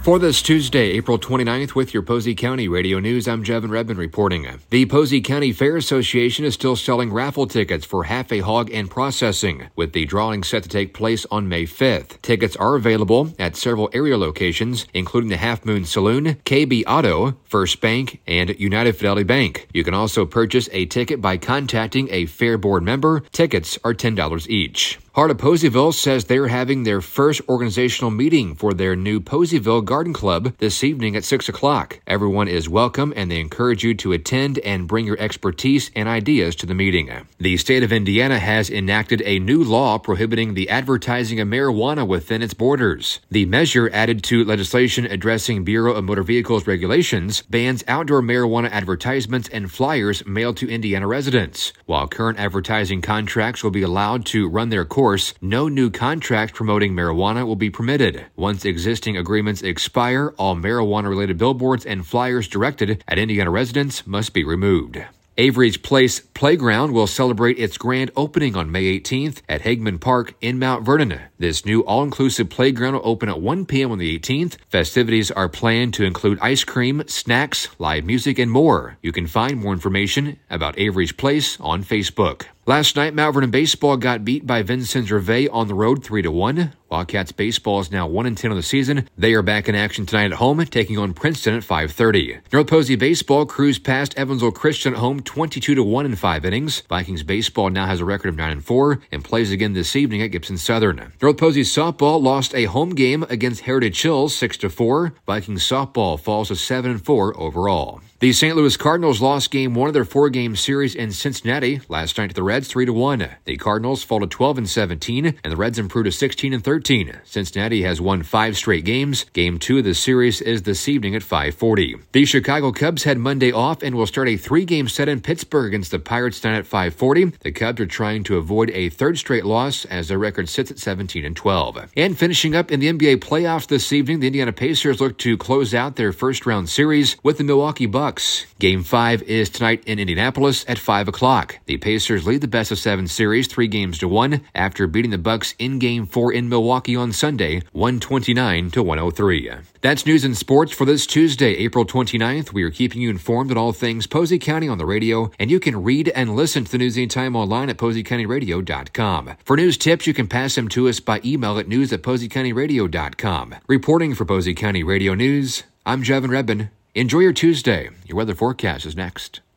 For this Tuesday, April 29th, with your Posey County Radio News, I'm Jevin Redmond reporting. The Posey County Fair Association is still selling raffle tickets for Half a Hog and Processing, with the drawing set to take place on May 5th. Tickets are available at several area locations, including the Half Moon Saloon, KB Auto, First Bank, and United Fidelity Bank. You can also purchase a ticket by contacting a Fair Board member. Tickets are $10 each. Heart of Poseyville says they're having their first organizational meeting for their new Poseyville Garden Club this evening at 6 o'clock. Everyone is welcome, and they encourage you to attend and bring your expertise and ideas to the meeting. The state of Indiana has enacted a new law prohibiting the advertising of marijuana within its borders. The measure, added to legislation addressing Bureau of Motor Vehicles regulations, bans outdoor marijuana advertisements and flyers mailed to Indiana residents. While current advertising contracts will be allowed to run their course, no new contracts promoting marijuana will be permitted. Once existing agreements expire, all marijuana-related billboards and flyers directed at Indiana residents must be removed. Avery's Place Playground will celebrate its grand opening on May 18th at Hagman Park in Mount Vernon. This new all-inclusive playground will open at 1 p.m. on the 18th. Festivities are planned to include ice cream, snacks, live music, and more. You can find more information about Avery's Place on Facebook. Last night, Mount Vernon baseball got beat by Vincennes Gervais on the road 3-1. Wildcats baseball is now 1-10 on the season. They are back in action tonight at home, taking on Princeton at 5:30. North Posey baseball cruised past Evansville Christian at home 22-1 in 5 innings. Vikings baseball now has a record of 9-4 and plays again this evening at Gibson Southern. North Posey softball lost a home game against Heritage Hills 6-4. Vikings softball falls to 7-4 overall. The St. Louis Cardinals lost Game 1 of their 4-game series in Cincinnati last night to the Reds 3-1. The Cardinals fall to 12-17, and the Reds improve to 16-13. Cincinnati has won 5 straight games. Game 2 of the series is this evening at 5:40. The Chicago Cubs had Monday off and will start a 3-game set in Pittsburgh against the Pirates tonight at 5:40. The Cubs are trying to avoid a third straight loss as their record sits at 17-12. And finishing up in the NBA playoffs this evening, the Indiana Pacers look to close out their first-round series with the Milwaukee Bucks. Game 5 is tonight in Indianapolis at 5 o'clock. The Pacers lead the best-of-7 series 3-1 after beating the Bucks in Game 4 in Milwaukee on Sunday, 129-103. That's news and sports for this Tuesday, April 29th. We are keeping you informed on all things Posey County on the radio, and you can read and listen to the news anytime online at PoseyCountyRadio.com. For news tips, you can pass them to us by email at news@PoseyCountyRadio.com. Reporting for Posey County Radio News, I'm Jevin Redmond. Enjoy your Tuesday. Your weather forecast is next.